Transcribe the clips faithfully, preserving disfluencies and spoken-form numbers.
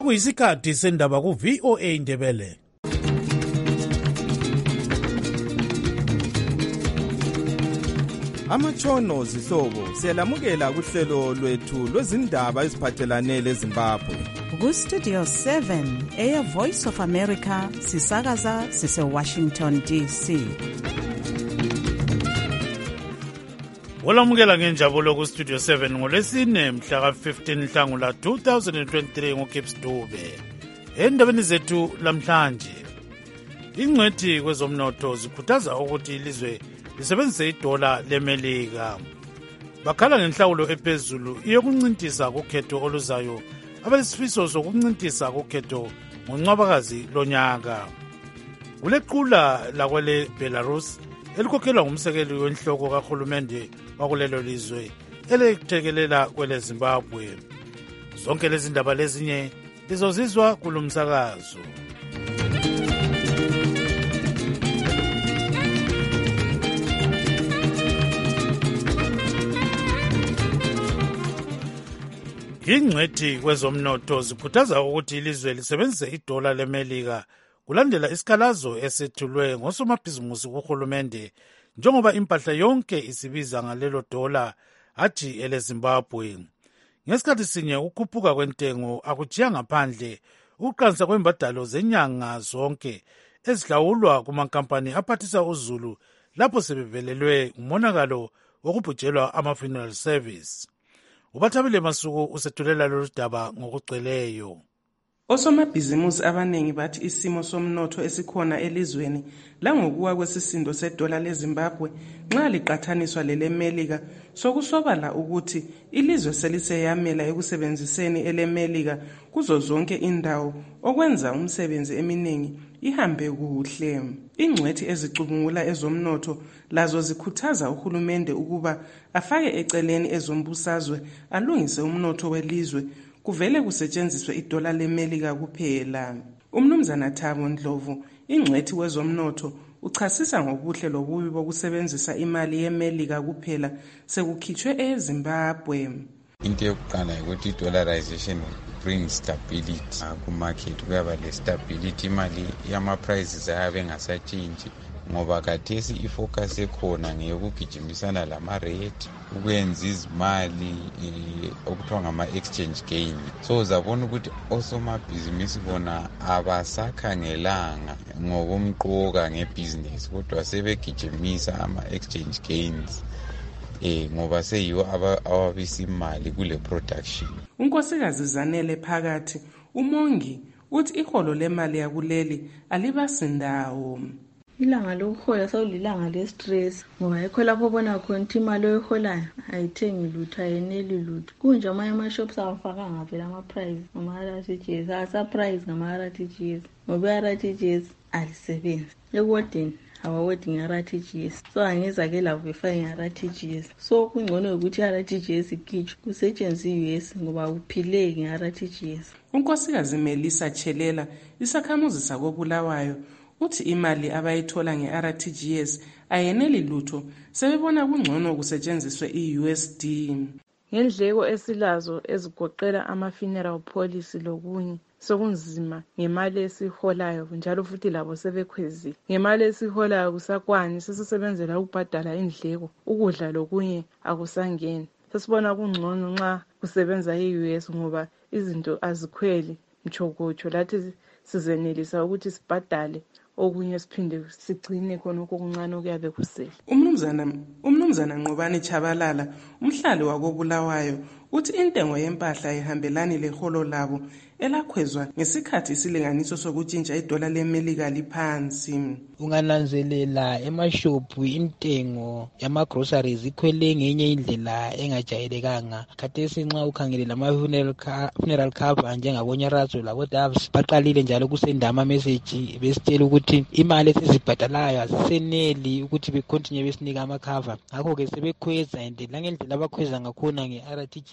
Kuyisikhathi sendaba ku V O A Ndebele. Amatshono zihlobo siyalamukela kuhlelo lwethu lwezindaba eziphathelane leZimbabwe. Ku Studio seven Air Voice of America sisakaza sise Washington D C. Olamukela ngenjabulo ku Studio seven ngolesine mhla ka fifteen Nhlangula two thousand twenty-three ngoKips Dube. Endabeni zethu lamhlanje, ingcwethi kwezomnotho zikhuthaza ukuthi ilizwe lisebenzise idola leMelika. Bakhala ngenhlawulo ephezulu iyokuncintisa kukhetho oluzayo abalesifiso sokuncintisa kukhetho ngoNcwabakazi lonyaka. Kulequla lakwele Belarus elikhokhelwa ngumsekeli wenhloko kahulumende wakulelo lizwe elethekelela kwele Zimbabwe. Zonke lezi ndaba lezinye lizozizwa kulumsakazo. Ingcwethi kwezomnotho zikhuthaza ukuthi ilizwe lisebenzise idola leMelika kulandela isikhalazo esethulwe ngosomabhizimusi kuhulumende njengoba impahla yonke isibiza ngalelo dola athi ele Zimbabwe. Ngesikhathi sinye ukukhuphuka kwentengo akujiya ngaphandle ukuqansa kwembadalo zenyanga zonke ezihlawulwa kumankampani aphathisa uzulu lapho sebevelelwe umonakalo wokubhujelwa ama-funeral service. Ubathabile Masuku usethulela lolu daba ngokugcweleyo. Osomabhizimusi abanengi bathi isimo somnotho esikhona elizweni langokuwa kwesisindo sedola leZimbabwe nxa liqathaniswa leleMelika sokusobala ukuthi ilizwe seliseyamela ekusebenziseni eleMelika kuzo zonke indawo okwenza umsebenzi eminingi ihambe kuhle. Ingcwethi ezicubungula ezomnotho lazo zikhuthaza uhulumende ukuba afake eceleni ezombusazwe alungise umnotho welizwe kuvele kusetshenziswe idola leMelika kuphela. Umnumzana Thabo Ndlovu, ingcwethi wezomnotho, uchasisa ngobuhle lobubi bokusebenzisa imali yeMelika kuphela sekukhitshwe eZimbabwe. Into yokuqala ukuthi i-dollarization brings stability ku-market, kuyaba le-stability, imali yama-prices ayabe ngasatshintshi ngoba kathesi ifocus ekhona ngeyokugijimisana lama-rate ukwenza izimali okuthiwa ngama-exchange gain. So uzabona ukuthi osomabhizinisi bona abasakhangelanga ngokomqoka ngebhizinisi kodwa sebegijimisa ama-exchange gains eh ngoba seyiwo ababisa imali kule production. Unkosikazi Zanele Phakathi, umongi, uthi iholo lemali yakuleli alibasindawo. Ilanga lokuhola sawulilanga le-stress ngoba yikho lapho bona khona imali oyiholayo ayithengi lutho ayeneli lutho. Kunje amanye ama-shops awafakanga phela ama-price ngama-R T G S, asa-price ngama-R T G S ngoba i-R T G S alisebenzi. Ekuwodeni awawodi nge-R T G S, so angeza ke labo befake nge-R T G S. So kungcono ukuthi i-R T G S ikhitshwe kusetshenziswe i-U S ngoba uphileki nge-R T G S. Unkosikazi Melissa Chelela, isakhamuzi sakoBulawayo, uthi imali abayithola nge-R T G S ayeneli lutho sebebona kungcono kusetshenziswe i-U S D. Ngendleko esilazo ezigoqela ama-funeral policy lokunye sokunzima ngemali esiholayo njalo futhi labo sebekhwezile. Ngemali esiholayo kusakwani sesisebenzela ukubhadala indleko, ukudla lokunye akusangeni. Sesibona kungcono nxa kusebenza i-U S ngoba izinto azikhweli mchokocho, lathi sizenelisa ukuthi sibhadale okunye siphinde sigcine khona okuncane okuyabe kusele. Umnumzana umnumzana Nqobani Chabalala, umhlali wakoBulawayo, uthi intengo yempahla ihambelani leholo labo elakhwezwa ngesikhathi isilinganiso sokutshintsha idola leMelika liphansi. Ungananzelela emashopu intengo yama-groceries ikhwele ngenye indlela engajayelekanga. Khathesi nxa ukhangelela ama-funeral cover njengabonyarazo labo-Doves baqalile njalo kusenda ama-message besitshela ukuthi imali esizibhadalayo aziseneli ukuthi becontinue besinika ama-cover. Ngakho-ke sebekhweza and langendlela abakhweza ngakhona nge-R T G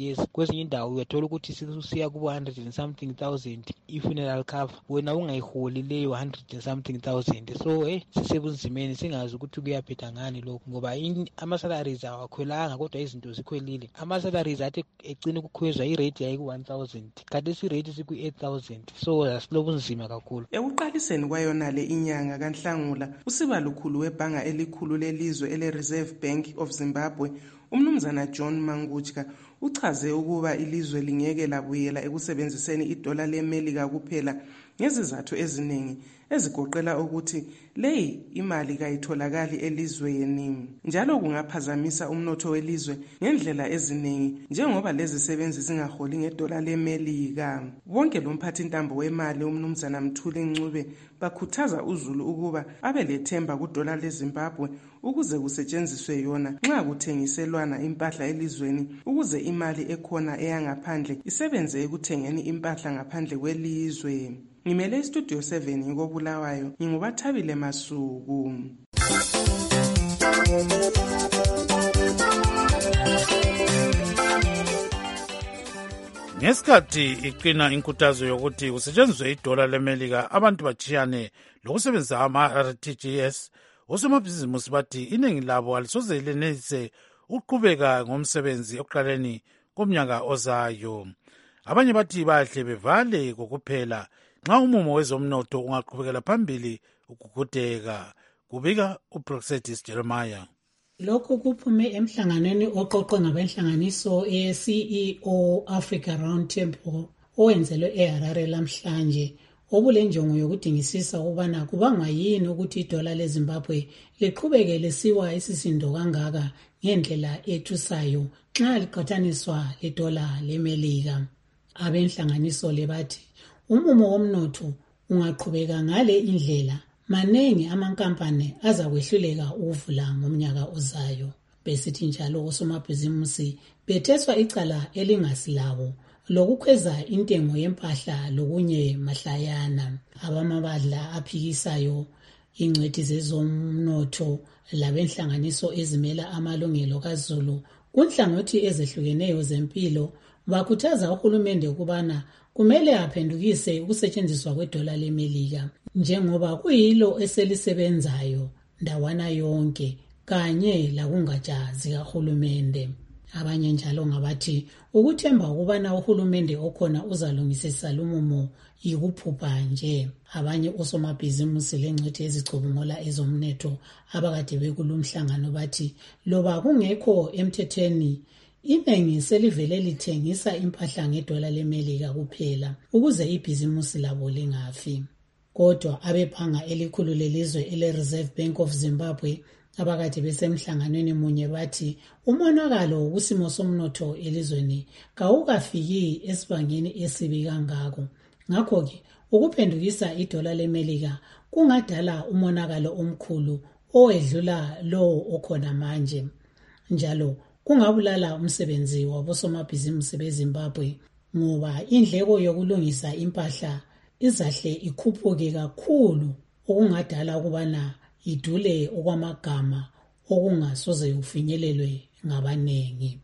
years. Kwezinye indawo uyathola ukuthi siya kubo one hundred and something thousand i-funeral cover, wena ungayiholi leyo one hundred and something thousand. So eh sisebunzimeni, singazi ukuthi kuyaphetha ngani lokho, ngoba ama-salaries awakhwelanga kodwa izinto zikhwelile. Ama-salaries athi egcine kukhwezwa irate yayi ku-one thousand, kanti isirate siku-eight thousand. So asilobunzima kakhulu. Ekuqaliseni kwayona le inyanga kaNhlangula, usibalukhulu webhanga elikhulu lelizwe ele-Reserve Bank of Zimbabwe, umnumzana John Mangutshka, uchaze ukuba ilizwe lingeke labuyela ekusebenziseni idola leMelika kuphela ngezizathu eziningi ezigoqela ukuthi leyi imali kayitholakali elizweni, njalo kungaphazamisa umnotho welizwe ngendlela eziningi njengoba lezi sebenzi zingaholi ngedola leMelika. Bonke lomphathi intambo wemali umnumzana Mthuli Ncube bakhuthaza uZulu ukuba abe lethemba kudola leZimbabwe ukuze kusetshenziswe yona nxa kuthengiselwana impahla elizweni, ukuze imali ekhona eyangaphandle isebenze ekuthengeni impahla ngaphandle kwelizwe. Ngimele istudio seven ngikobulawayo, ngingubathabile Masuku. Ngesikhathi iqina inkuthazo yokuthi kusetshenziswe idola leMelika abantu bachiyane lokusebenzisa ama-R T G S, osomabhizimusi bathi iningi labo alisoze lenelise ukuqhubeka ngomsebenzi ekuqaleni komnyaka ozayo. Abanye bathi bahle bevale kokuphela nxa umumo wezomnotho ungaqhubekela phambili ukugudeka, kubika uProxetis Jeremiah. Lokhu kuphume emhlanganweni oqoqwe ngabenhlanganiso ye-C E O Africa Roundtable owenzelwe eHarare lamhlanje, obulenjongo yokudingisisa ukubana kubangwa yini ukuthi idola leZimbabwe liqhubeke lisiwa isisindo kangaka ngendlela ethusayo nxa liqhathaniswa ledola leMelika. Abenhlanganiso lebathi umumo womnotho ungaqhubeka ngale indlela, maningi amankampani azakwehluleka ukuvula ngomnyaka ozayo. Besithi njalo osomabhizimusi betheswa icala elingasilabo lokukhweza intengo yempahla lokunye mahlayana. Abamabadla aphikisayo, ingcwethi zezomnotho labenhlanganiso ezimela amalungelo kaZulu kunhlangothi ezehlukeneyo zempilo bakhuthaza uhulumende ukubana kumele aphendukise ukusetshenziswa kwedola leMelika njengoba kuyilo eselisebenzayo ndawana yonke kanye lakungatsha zikahulumende. Abanye njalo ngabathi ukuthemba ukubana uhulumende okhona uzalungisisa lumumo yikuphupha nje. Abanye osomabhizimusi lengcwethi ezicubungula ezomnotho abakade bekulumhlangano bathi loba kungekho emthethweni, inengi selivele lithengisa impahla ngedola leMelika kuphela ukuze ibhizimusi labo lingafi. Kodwa abephanga elikhulu lelizwe ele-Reserve Bank of Zimbabwe abakade besemhlanganweni munye bathi umonakalo kusimo somnotho elizweni kawukafiki esibangeni esibi kangako. Ngakho-ke ukuphendukisa idola leMelika kungadala umonakalo omkhulu owedlula lowo okhona manje, njalo kungabulala umsebenzi wabosomabhizimusi beZimbabwe ngoba indleko yokulungisa impahla izahle ikhuphuke kakhulu okungadala ukubana idule okwamagama okungasoze kufinyelelwe ngabanengi.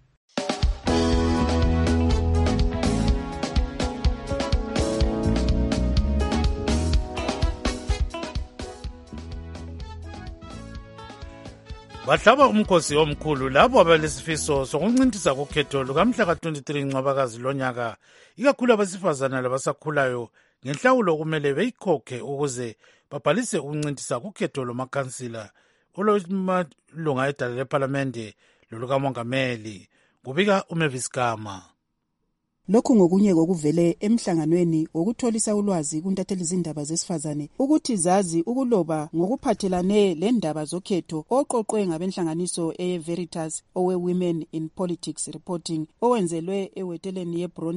Bahlaba umkhosi omkhulu labo abalesifiso sokuncintisa kukhetho lukamhla ka-twenty-three Ncwabakazi lonyaka, ikakhulu abesifazana labasakhulayo ngenhlawulo kumele beyikhokhe ukuze babhalise ukuncintisa kukhetho lomakhansila olomalunga edala lephalamende lolukamongameli, kubika uMavis Gama. Lokhu ngokunye kokuvele emhlanganweni wokutholisa ulwazi kuntatheli zindaba zesifazane ukuthi zazi ukuloba ngokuphathelane lendaba zokhetho oqoqwe ngabenhlanganiso eye-Veritas owe Women in Politics Reporting owenzelwe eweteleni yeBronte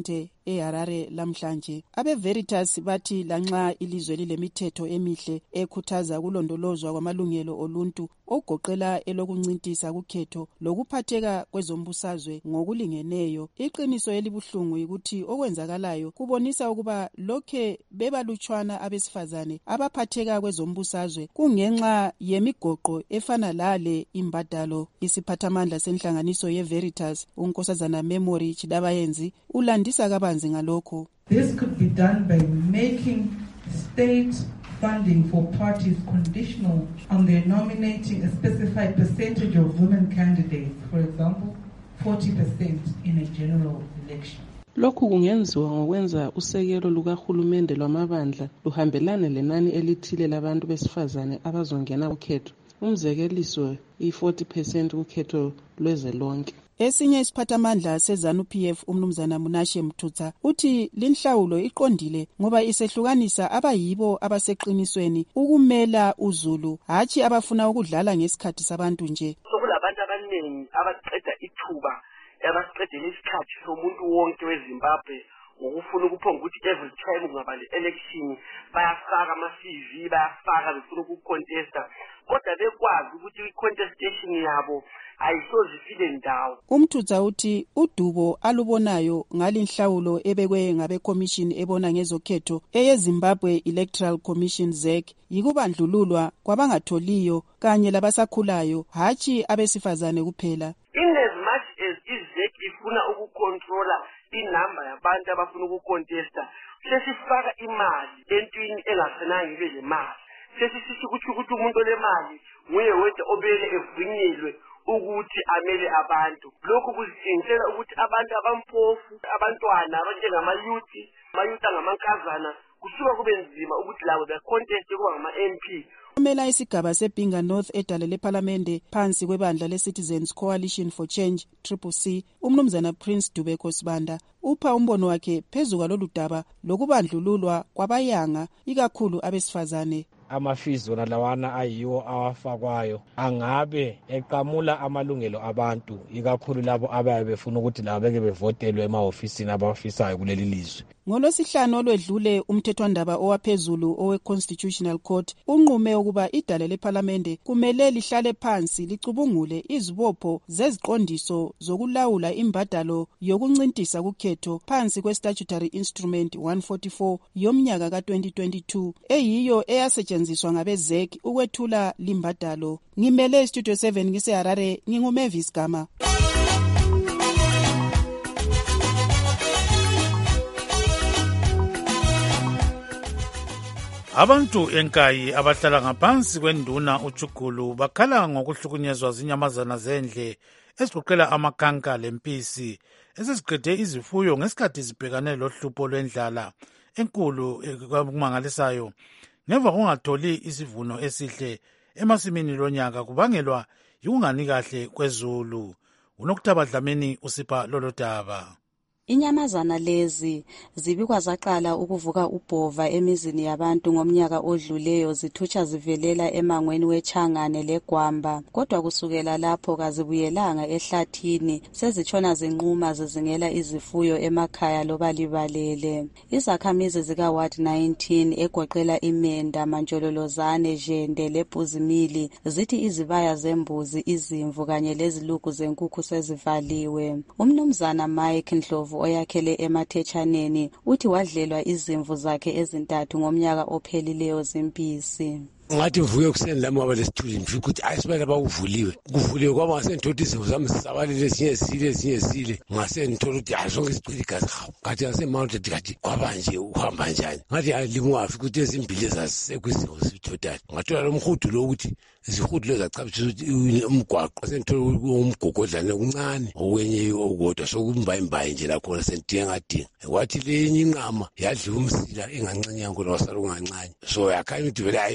eHarare lamhlanje. Abe Veritas bathi lanxa ilizwe lilemithetho emihle ekhuthaza ukulondolozwa kwamalungelo oluntu okugoqela elokuncintisa kukhetho lokuphatheka kwezombusazwe ngokulingeneyo, iqiniso elibuhlungu ukuthi okwenzakalayo kubonisa ukuba lokhe bebalutshwana abesifazane abaphatheka kwezombusazwe kungenxa yemigoqo efana lale imbadalo. Isiphathamandla senhlanganiso yeVeritas uNkosazana Memory Chidabayenzi ulandisa kabanzi ngalokho. This could be done by making state funding for parties conditional on their nominating a specified percentage of women candidates, for example, forty percent in a general election. Lokhu kungenziwa ngokwenza usekelo lukahulumende lwamabandla luhambelane lenani elithile labantu besifazane abazongena kukhetho. Umzekeliso i-forty percent kukhetho lwezwe lonke. Esinye isiphathamandla seZanu-P F umnumzana Munashe Mthutha uthi linhlawulo iqondile ngoba isehlukanisa abayibo abaseqinisweni ukumela uZulu hatshi abafuna ukudlala ngesikhathi sabantu nje. Sokulabantu abaningi abaqeda ithuba abaqedela isikhathi somuntu wonke weZimbabwe ngokufuna ukuphonga ukuthi every time kungaba le-election bayafaka ama-C V bayafaka befuna ukucontesta kodwa bekwazi ukuthi i-contestation yabo ayisoze ifike ndawo. Umthutha uthi udubo alubonayo ngalinhlawulo ebekwe ngabe commission ebona ngezokhetho eyeZimbabwe Electoral Commission Z E C yikubandlululwa kwabangatholiyo kanye labasakhulayo hatshi abesifazane kuphela. In as much as i-Z E C ifuna ukucontrola inamba yabantu abafuna ukucontesta sesifaka imali entwini engafanele ibe le mali. Sesisithi ukuthi ukuthi umuntu olemali nguye wedwa obele evunyelwe ukuthi amele abantu. Lokhu kuzitshengisa ukuthi abantu abampofu, abantwana abanjengamayuthi, amayuthi angamankazana kusuka kube nzima ukuthi labo becontest kuba ngama-M P. Umela isigaba seBinga North edale leParlamente phansi kwebandla leCitizens Coalition for Change C C C umnumzana Prince Dubeko Sibanda upha umbono wakhe phezu kwalolu daba lokubandlululwa kwabayanga ikakhulu abesifazane. Amafizi wona lawana ayiwo awafakwayo angabe eqamula amalungelo abantu ikakhulu labo abayabe befuna ukuthi labo beke bevotelwe ema-ofisini abafisayo kuleli lizwe. NgoLwesihlanu olwedlule umthethwandaba owaphezulu owe-Constitutional Court unqume ukuba idale leParlamente kumele lihlale phansi licubungule izibopho zeziqondiso zokulawula imbadalo yokuncintisa kukhetho phansi kwe-Statutory Instrument one forty-four yomnyaka ka-twenty twenty-two eyiyo eyasetshenziswa ngabe-Z E C ukwethula limbadalo. Ngimele Studio seven ngiseHarare nginguMavis Gama. Abantu enkayi abahlala ngaphansi kwenduna uJugulu bakhala ngokuhlukunyezwa zinyamazana zendle ezigoqela amakhanka lempisi eseziqede izifuyo ngesikhathi zibhekane lohlupho lwendlala enkulu okumangalisayo ngemva kungatholi isivuno esihle emasimini lonyaka kubangelwa yikungani kahle kwezulu. UNokuthaba Dlamini usipha lolo daba. Inyamazana lezi zibikwa zaqala ukuvuka ubhova emizini yabantu ngomnyaka odluleyo zithutsha zivelela emangweni weChangane leGwamba, kodwa kusukela lapho kazibuyelanga ehlathini, sezitshona zinquma zizingela izifuyo emakhaya loba libalele. Izakhamizi zika Ward nineteen egoqela iMenda, Mantshololozane, Jende leBhuzimili zithi izibaya zembuzi, izimvu kanye lezilugu zenkukhu sezivaliwe. Umnumzana Mike Ndlovu oyakhele emathetshaneni uthi wadlelwa izimvu zakhe ezintathu ngomnyaka ophelileyo zimpisi. Ngathi mvuke kuseni lami waba lesithuli mfika ukuthi ayisibala bakuvuliwe kuvuliwe kwaba ngasenthola izimvu zami zisabalile ezinye zisile ezinye zisile ngasenthola ukuthi hayi zonke zicwile igazi hawu kathi ngasemounted kathi kwaba nje uhamba njani ngathi hayi limwafika ukuthi ezimbili ezazisekho izimvu zithotayo ngathola lo mhudu lo ukuthi izihudu lezo zacabithisa ukuthi umgwaqo senthola umgogodlane okuncane okwenye okodwa sokumbayimbayi nje lakhona sentike ngadinga kwathi lenye inqama yadliwa umsila engancane yankona wasala ungancane so yakhanya ukuthi vele ayimsame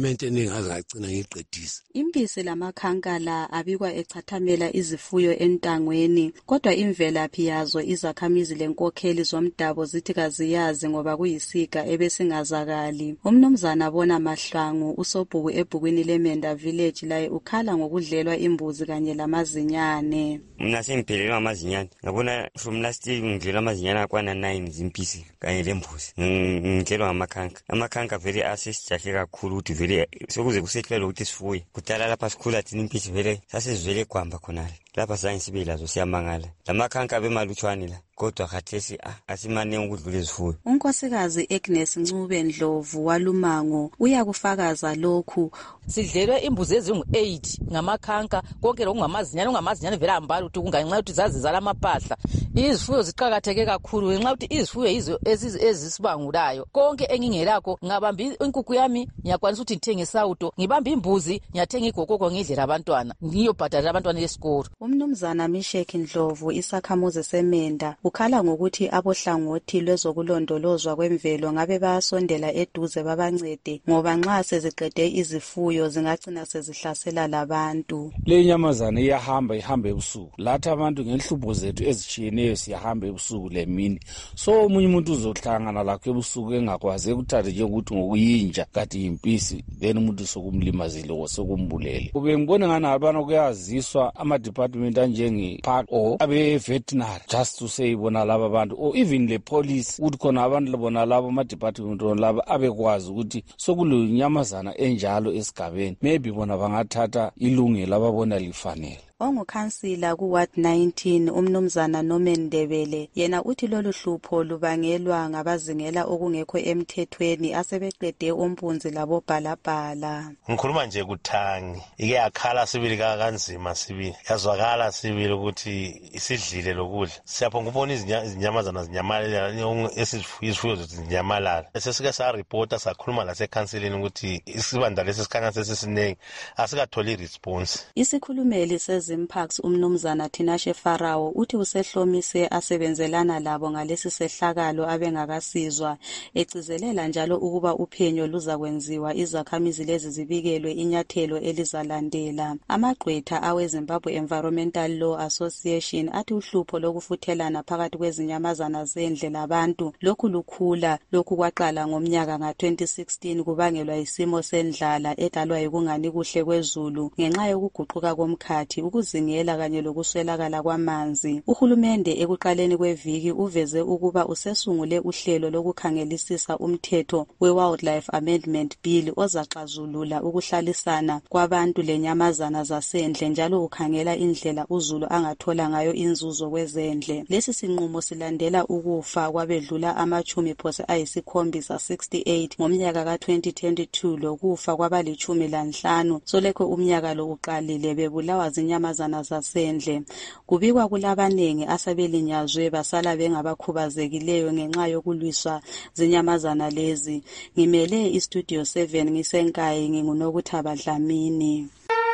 i-environment eningi azingagcina ngiqedisa. Impisi lamakhankala abikwa echathamela izifuyo entangweni, kodwa imvelaphi yazo izakhamizi lenkokheli zomdabu zithi kaziyazi ngoba kuyisiga ebesingazakali. Umnumzana Bona Mahlangu usobhuku ebhukwini leMenda Village laye ukhala ngokudlelwa imbuzi kanye lamazinyane. Mina sengiphelelwa amazinyane. Ngabona from last year ngidlelwa amazinyane akwana nine zimpisi kanye lembuzi. Ngidlelwa ngamakhanka. Amakhanka vele asesijahle kakhulu ukuthi vele sokuze kusehlele ukuthi sifuye. Kudala lapha sikhula thina impisi vele sasizivele kwamba khonale. Lapha zange sibe lazo siyamangala. Lamakhanka bemalutshwane la. Kodwa khathesi asimane ukudlula izifuyo. Unkosikazi Agnes Ncube Ndlovu walumango uyakufakaza lokhu. Sidlelwe imbuzi ezingu eight ngamakhanka konke lokungamazinyane ungamazinyane vele ambala ukuthi kunganxa ukuthi zazizala amapahla. Izifuyo ziqhakatheke kakhulu ngenxa ukuthi izifuyo izo ezisibangulayo. Konke engingelakho ngabamba inkukhu yami ngiyakwanisa ukuthi ngithenge isawuto, ngibamba imbuzi ngiyathenga igokoko ngidlela abantwana, ngiyobhadala abantwana esikolo. Umnumzana Misheki Ndlovu isakhamuzi seMenda ukhala ngokuthi abohlangothi lwezokulondolozwa kwemvelo ngabe bayasondela eduze babancede ngoba nxa seziqede izifuyo zingagcina sezihlasela labantu. Le nyamazana iyahamba ihamba ebusuku. Lathi abantu ngenhlupho zethu ezitshiyeneyo siyahamba ebusuku lemini. So umunye umuntu uzohlangana lakho ebusuku engakwazi ukuthatha nje ukuthi ngokuyinja kati impisi then umuntu sokumlimazile sokumbulele. Ube ngibona ngani abantu kuyaziswa ama department anjenge park or abe veterinary just to say bona laba abantu or even le police ukuthi khona abantu labona labo ama department laba abekwazi ukuthi sokulinyamazana enjalo esigabeni maybe bona bangathatha ilungelo ababona lifanele. Ongukhansila ku Ward nineteen umnumzana Nomendebele yena uthi lolu hlupho lubangelwa ngabazingela okungekho emthethweni asebeqede umpunzi labo bhalabhala. Ngikhuluma nje kuthangi ike yakhala sibili kanzima sibili yazwakala sibili ukuthi isidlile lokudla siyapho ngubona izinyamazana zinyamalala esizifuyo zethu zinyamalala sesike sa reporta sakhuluma la sekhansilini ukuthi isibanda lesisikhanya sesisinengi asikatholi response. Isikhulumeli Zimparks umnumzana Tinashe Farao uthi usehlomise asebenzelana labo ngalesi sehlakalo abengakasizwa ecizelela njalo ukuba uphenyo luzakwenziwa izakhamizi lezi zibikelwe inyathelo elizalandela. Amagqwetha awe Zimbabwe Environmental Law Association athi uhlupho lokufuthelana phakathi kwezinyamazana zendle labantu lokhu lukhula lokhu kwaqala ngomnyaka nga twenty sixteen kubangelwa isimo sendlala edalwa yikungani kuhle kwezulu ngenxa yokuguquka komkhathi ukuzingela kanye lokuswelakala kwamanzi. Uhulumende ekuqaleni kweviki uveze ukuba usesungule uhlelo lokukhangelisisa umthetho we-Wildlife Amendment Bill ozaxazulula ukuhlalisana kwabantu lenyamazana zasendle njalo ukhangela indlela uzulu angathola ngayo inzuzo kwezendle. Lesi sinqumo silandela ukufa kwabedlula amachumi phose ayisikhombisa sixty-eight ngomnyaka ka twenty twenty-two lokufa kwabalichumi lanhlanu solekho umnyaka lo uqalile bebulawa zinyamazana zasendle. Kubikwa kulabanengi asabelinyazwe basala bengabakhubazekileyo ngenxa yokulwiswa zinyamazana lezi. Ngimele istudio seven ngisenkayi ngingunokuthaba Dlamini.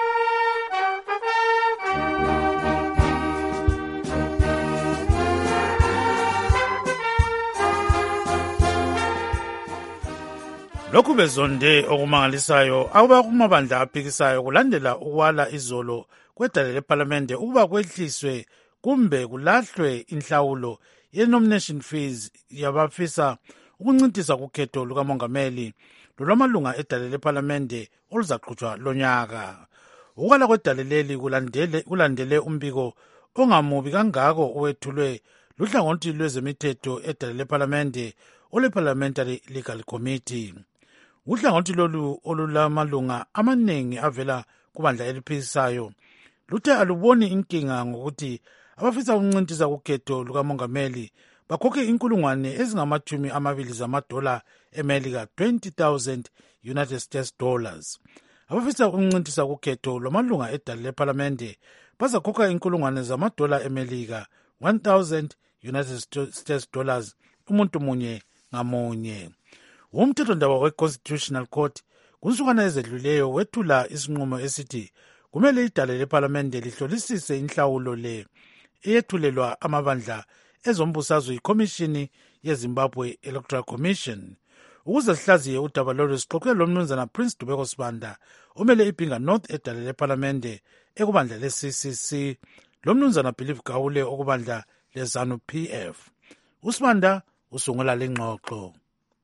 Lokhu bezonde okumangalisayo akuba kumabandla aphikisayo kulandela ukwala izolo kwedale leParliamente ukuba kwehliswe kumbe kulahlwe inhlawulo ye-nomination fees yabafisa ukuncintisa kukhetho lukamongameli lolwamalunga edale leParliamente oluzaqhutshwa lonyaka. Ukwala kwedale leli kulandele, kulandele umbiko ongamubi kangako owethulwe luhlangothi lwezemithetho edale leParliamente ole-Parliamentary Legal Committee. Uhlangothi lolu olulamalunga amaningi avela kubandla eliphikisayo luthe aluboni inkinga ngokuthi abafisa ukuncintisa kukhetho lukamongameli bakhokhe inkulungwane ezingamathumi amabili zamadola eMelika twenty thousand United States dollars. Abafisa ukuncintisa kukhetho lwamalunga edale leParliamente bazakhokha inkulungwane zamadola eMelika one thousand United States dollars umuntu munye ngamunye. Umthethondaba we-Constitutional Court kunsukwana ezedluleyo wethula isinqumo esithi kumele idale leParliamente lihlolisise inhlawulo le eyethulelwa amabandla ezombusazwe yiKhomishini yeZimbabwe Electoral Commission. ukuze sihlaziye udaba lolu sixoxe lo mnumzana Prince Dubeko Sibanda omele iBhinga North edale leParlamente ekubandla le-C C C, lo mnumzana Believe Gawule okubandla le-ZANU P F. uSibanda usungula lengxoxo.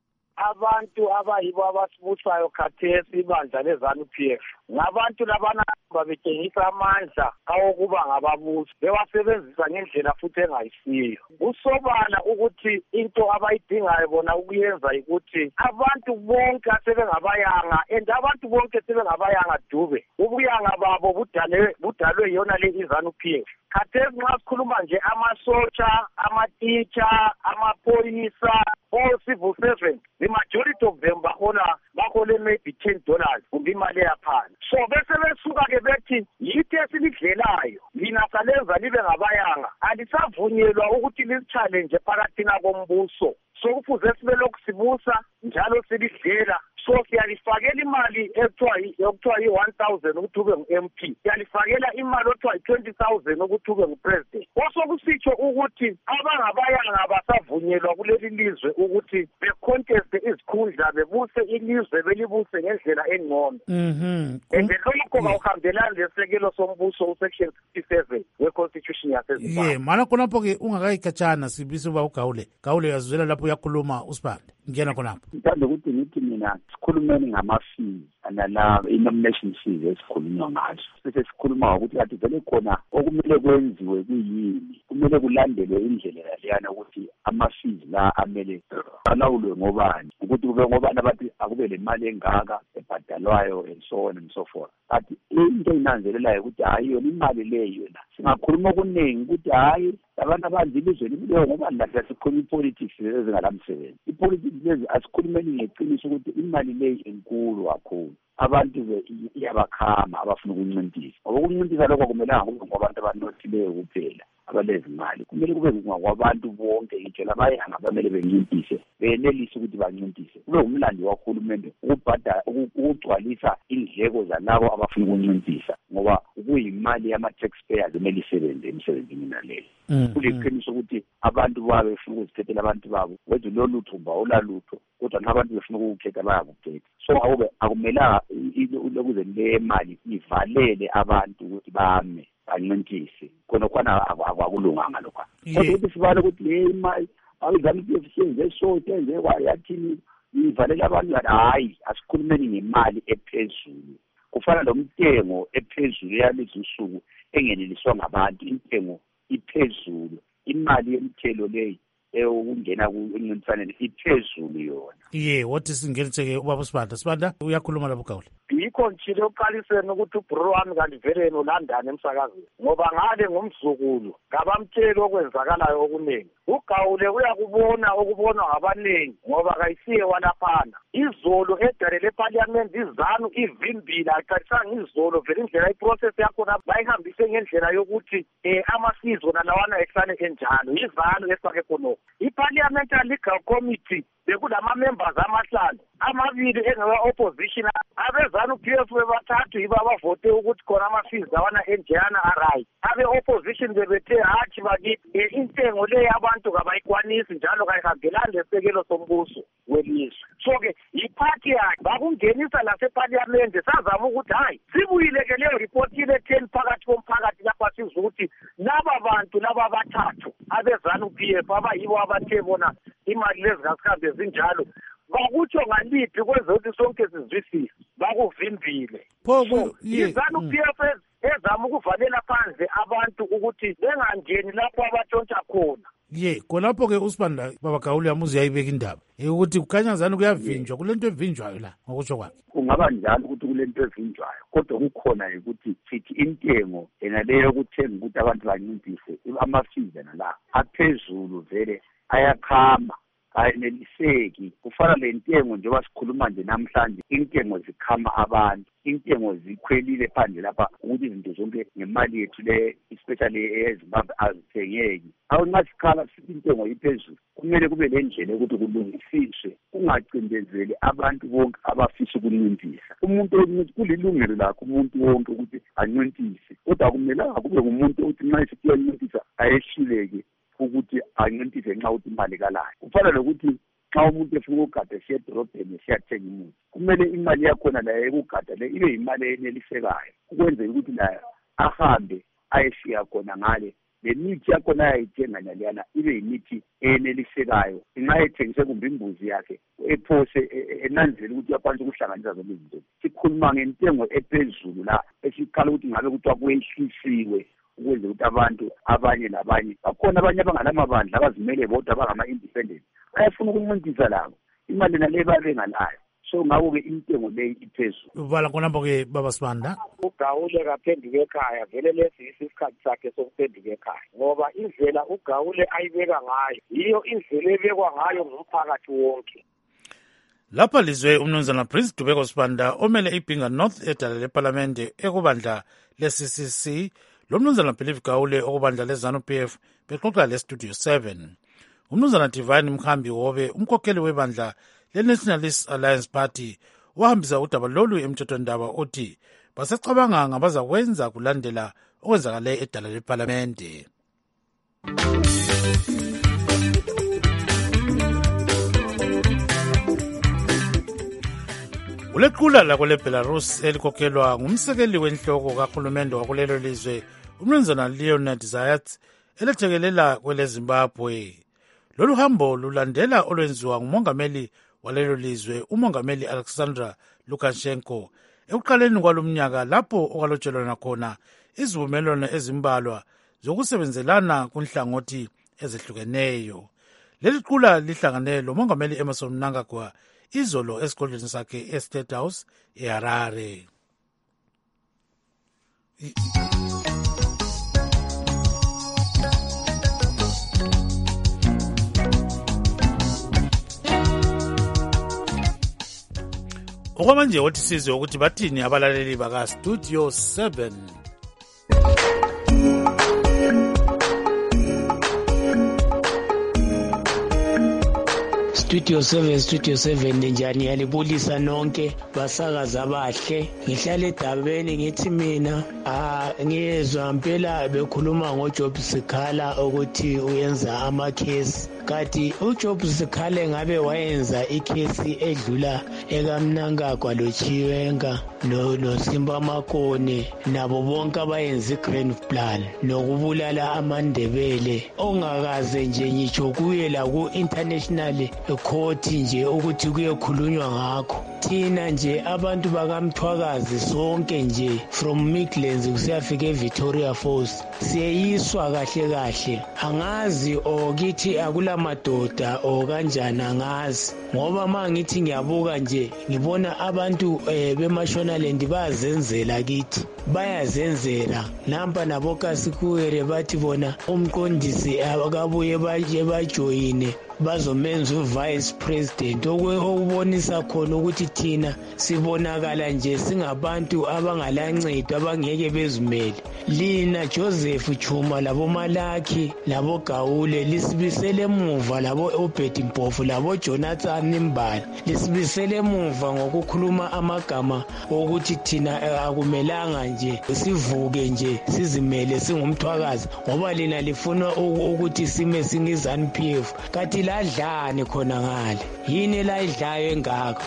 Abantu abayibo abasibusayo khathesi ibandla le-ZANU P F ngabantu labana babetshengisa amandla awokuba ngababusi, bewasebenzisa ngendlela futhi engayisiyo. Kusobala ukuthi into abayidingayo bona ukuyenza ukuthi abantu bonke asebengabayanga and abantu bonke sebengabayanga dube, ubuyanga babo budalwe budalwe yona le i-ZANU P F. Khathesi nxa sikhuluma nje amasotsha, ama-teacher, amaphoyisa, all civil servants, the majority of them bahola bahole maybe ten dollars kumbe imali yaphansi. So bese besuka ke bethi yithi esilidlelayo lina salenza libe ngabayanga, alisavunyelwa ukuthi lisi-challenge phakathi kombuso. So kufuze sibe lokhu sibusa njalo silidlela. So siyalifakela imali ekuthiwa ekuthiwa yi-one thousand ukuthi ube ngu-M P, siyalifakela imali ekuthiwa yi-twenty thousand ukuthi ube ngu-president. Osokusitsho ukuthi abangabayanga basavunyelwa kuleli lizwe ukuthi beconteste izikhundla bebuse ilizwe belibuse ngendlela engcono. Mhm. And lokho bawuhambelana lesekelo sombuso usection sixty-seven we-constitution yaseZimbabwe. Ye, mana khonapho ke ungakayikhatshana sibisi uba uGawule. Gawule uyazwela lapho uyakhuluma uSibanda. Ngiyena khonapho. Ngithanda ukuthi ngithi mina sikhulumeni ngama-fees nala i-nomination fees esikhulunywa ngazo. Sise sikhuluma ukuthi kade vele khona okumele kwenziwe kuyini, kumele kulandelwe indlela leyana ukuthi ama-fees la amele alawulwe ngobani, ukuthi kube ngobani abathi akube le mali engaka ebhadalwayo and so on and so forth. But into inanzelelayo ukuthi hayi yona imali leyo yona singakhuluma okuningi ukuthi hayi abantu abanzi ilizwe libileyo ngoba lahle sikhuluma i-politics ezingalamsebenzi. I-politics lezi asikhulumeni ngeqiniso ukuthi imali leyo enkulu kakhulu, abantu iyabakhama abafuna ukuncintisa. Ngoba ukuncintisa lokho kumelanga kube ngabantu abanothileyo kuphela abalezimali, kumele kube ngakwabantu bonke ngitsho labayanga bamele bencintise, benelise ukuthi bancintise. Kube umlando wahulumende ukubhadala ukugcwalisa indleko zalabo abafuna ukuncintisa, ngoba kuyimali yama-taxpayers emele isebenze emsebenzini naleyo. Kuliqiniso ukuthi abantu babe befuna ukuzikhethela abantu babo, wenze lolutho bawulalutho, kodwa nabantu befuna ukukhetha bayakukhetha. So akube akumelanga ukuze le mali ivalele abantu ukuthi bame bancintise, khona khona akwakulunganga lokho. Kodwa ukuthi sibale ukuthi le imali awuzami kuyenze so tenze kwayathini ivalele abantu, hayi asikhulumeni ngemali ephezulu. Kufana nomtengo ephezulu yalezi usuku engeneliswa ngabantu, intengo iphezulu, imali yemthelo leyi eyokungena kuncintisane iphezulu yona. Ye, wathi singeniseke ubaba Sibanda. Sibanda uyakhuluma lapho Gawule. Yikho ngitshile uqaliseni ukuthi ubhuru wami kanti vele nolandani emsakazweni, ngoba ngale ngumzukulu ngabamtsheli okwenzakalayo okuningi. uGawule uyakubona okubonwa ngabaningi ngoba kayisiye walaphana. Izolo edare leParliament iZANU ivimbila aqalisanga izolo vele indlela iprocess yakhona bayihambise ngendlela yokuthi eh amasizo nalawana ehlane enjalo iZANU esake khona. iParliamentary Legal Committee bekulama members amahlanu, amabili engawa-opposition, abe-ZANU P F bebathathu yibo abavote ukuthi khona ama-fees lawana enjeyana a-right. Abe-opposition bebethe hathi bakithi intengo leyo abantu kabayikwanisi njalo kayihambelani lesekelo sombuso welizwe. So-ke yiphathi yakhe bakungenisa laseParliament, sazama ukuthi hayi sibuyile-ke leyo report ile ten phakathi komphakathi lapha sizwa ukuthi laba bantu laba abathathu abe-ZANU P F abayibo abathe bona imali lezi kasikhambe zinjalo bakutsho ngaliphi kwenze ukuthi sonke sizwisise bakuvimbile. iZANU P F ezama ukuvalela phandle abantu ukuthi bengangeni lapho abatshontsha khona. Ye, khonapho ke uSibanda baba Gawule yamuzi yayibeka indaba ukuthi kukhanya ZANU kuyavinjwa kulento evinjwayo la ngokusho kwakhe. Kungaba njalo ukuthi kulento evinjwayo, kodwa kukhona ukuthi sithi intengo enaleyo yokuthenga ukuthi abantu banciphise ama-fees nala aphezulu vele ayakhama ayeneliseki. Kufana le ntengo njengoba sikhuluma nje namhlanje, intengo zikhama abantu, intengo zikhwelile phandle lapha ukuthi izinto zonke ngemali yethu le especially eZimbabwe azithengeki. Awu nxa sikhala sithi intengo iphezulu, kumele kube le ndlela ukuthi kulungisiswe, kungacindezeli abantu bonke abafisa ukunciphisa. Umuntu kulilungelo lakho umuntu wonke ukuthi anciphise, kodwa akumelanga kube ngumuntu ukuthi nxa isithi uyanciphisa ayehluleke ukuthi anciphise nxa uthi imali kalayo. Kufana lokuthi xa umuntu efuna ukugada siya edorobheni siyathenga imuthi kumele imali yakhona la ekugada le ibe imali enelisekayo ukwenzela ukuthi la ahambe ayeshiya khona ngale le mithi yakhona ayayithenga naliyana ibe yimithi enelisekayo inxa ethengise kumbe imbuzi yakhe ephose enanzela ukuthi uyakwanisa ukuhlanganisa zonke izinto sikhuluma ngentengo ephezulu la esiqala ukuthi ngabe kuthiwa kwehlisiwe ukwenzela ukuthi abantu abanye labanye bakhona abanye abanganamabandla abazimele bodwa abangama-independent bayafuna ukuncintisa labo imali nale babengalayo so ngako-ke intengo leyi iphezulu ubala khonapho-ke baba Sibanda uGawule kaphenduka ekhaya vele lesi isikhathi sakhe sokuphenduka ekhaya ngoba indlela uGawule ayibeka ngayo yiyo indlela ebekwa ngayo ngumphakathi wonke. Lapha lizwe umnumzana Prince Dubeko Sibanda omele iBhinga North edala leParlamente ekubandla le-C C C lo mnumzana Philip Gawule okubandla le-ZANU P F bexoxa le-Studio seven. Umnumzana Divine Mkhambi Hobe umkhokheli webandla le-Nationalist Alliance Party wahambisa udaba lolu emthethwandaba othi basecabanga ngabazakwenza kulandela okwenzakale edala leParlamente. Ulequla lakwele Belarus elikhokhelwa ngumsekeli wenhloko kahulumende wakulelo lizwe umnumzana Leonid Zayats elethekelela kwele Zimbabwe. Lolu hambo lulandela olwenziwa ngumongameli walelo lizwe umongameli Alexander Lukashenko ekuqaleni kwalomnyaka lapho okwalotshelwana khona izivumelwano ezimbalwa zokusebenzelana kunhlangothi ezihlukeneyo. Leli qula lihlangane lomongameli Emmerson Mnangagwa izolo esigodlweni sakhe eState House eHarare. Okwamanje wothi sizwe ukuthi bathini abalaleli baka Studio seven. Studio seven Studio seven njani yalibulisa nonke basakaza abahle ngihlala edabeni ngithi mina ah ngiyezwa impela bekhuluma ngoJob Sikhala ukuthi uyenza amakhesi kati uJob Sikhala ngabe wayenza ikhesi edlula ekamnangagwa loChiwenga no no Simba Makone nabo bonke abayenza iGrand Plan nokubulala amandebele ongakaze nje ngitsho kuye la ku international court nje ukuthi kuyekhulunywa ngakho thina nje abantu bakamthwakazi sonke nje from Midlands kusiyafika eVictoria Falls siyeyiswa kahle kahle angazi okithi akula madoda okanjani angazi ngoba mangithi ngiyabuka nje ngibona abantu eh, beMashonaland bazenzela kithi bayazenzela nampa nabokasikuwere bathi bona umqondisi akabuye baje bajoyine bazomenza uvice president okubonisa khona ukuthi thina sibonakala nje singabantu abangalancedo abangeke bezimele lina Joseph Chuma labo Malaki labo Gawule lisibisele emuva labo Obed Mpofu labo Jonathan Mbali lisibisele emuva ngokukhuluma amagama ukuthi thina akumelanga nje sivuke nje sizimele singumthwakazi ngoba lina lifuna ukuthi sime singizani P F kathi ladlane khona ngale yini la idlayo engaka.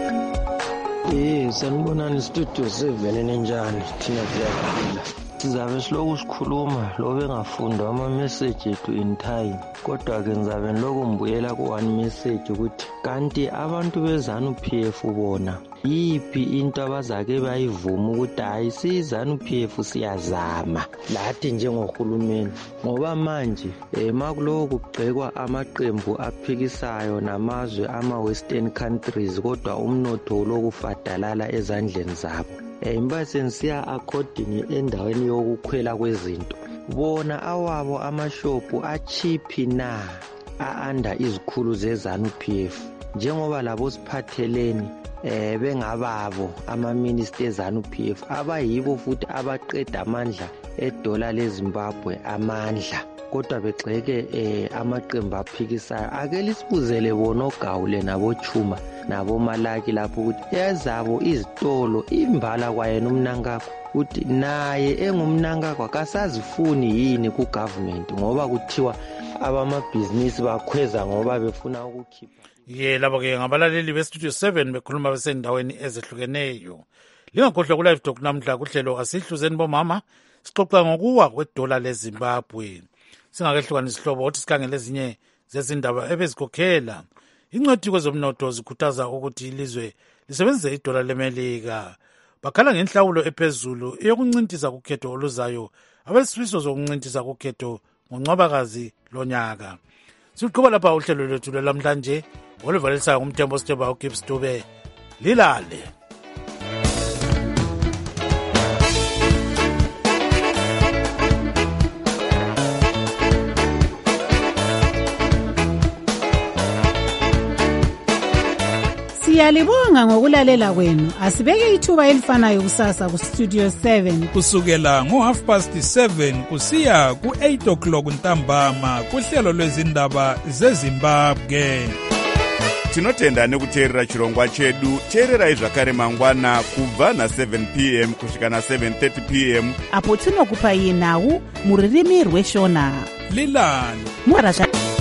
Eh sanibonani Studio seven nenjani thina siyaphila sizabe siloku sikhuluma lo bengafundwa ama message ethu in time kodwa ke ngizabe ngiloku mbuyela ku one message ukuthi kanti abantu beZANU P F bona yiphi into abazake bayivuma ukuthi hayi siZANU P F siyazama lathi njengohulumeni ngoba manje emakuloku kugxekwa amaqembu aphikisayo namazwe ama western countries kodwa umnotho lokufadalala ezandleni zabo imbase nsiya according endaweni yokukhwela kwezinto bona awabo amashopu achiphi na a-under izikhulu zeZANU P F njengoba labo siphatheleni eh bengababo ama minister eZANU P F abayibo futhi abaqeda amandla edola leZimbabwe amandla kodwa begxeke eh amaqembu aphikisayo ake lisibuzele bona oGawule nabo Chuma nabo Malaki lapho ukuthi ezabo izitolo imbala kwayena umnangagwa uthi naye engumnangagwa kasazifuni yini ku government ngoba kuthiwa abamabhizinisi bakhweza ngoba befuna ukukhipha. ye labo-ke ngabalaleli bestudio seven bekhuluma besendaweni ezehlukeneyo. Lingakhohlwa ku-live talk namhla kuhlelo asihluzeni bomama sixoxa ngokuwa kwedola leZimbabwe. Singakehlukani isihlobo othi sikhangele ezinye zezindaba ebezikhokhela. Ingcwethi kwezomnotho zikhuthaza ukuthi ilizwe lisebenzise idola leMelika. Bakhala ngenhlawulo ephezulu eyokuncintisa kukhetho oluzayo abelisifiso zokuncintisa kukhetho ngoNcwabakazi lonyaka. Siqhuba lapha uhlelo lwethu lwamhlanje oluvalisayo ngumthembo Steba uGibbs Dube. Lilale. Siyalibonga ngokulalela kwenu. Asibeke ithuba elifanayo kusasa ku Studio seven kusukela ngo half past seven kusiya ku eight o'clock ntambama kuhlelo lwezindaba zeZimbabwe. Tinotenda nekuteerera chirongwa chedu. Teererai zvakare mangwana kubva na seven p m kusvika na seven thirty p m apo tinokupai nhau muririmi rweshona. Lilani Mwarasha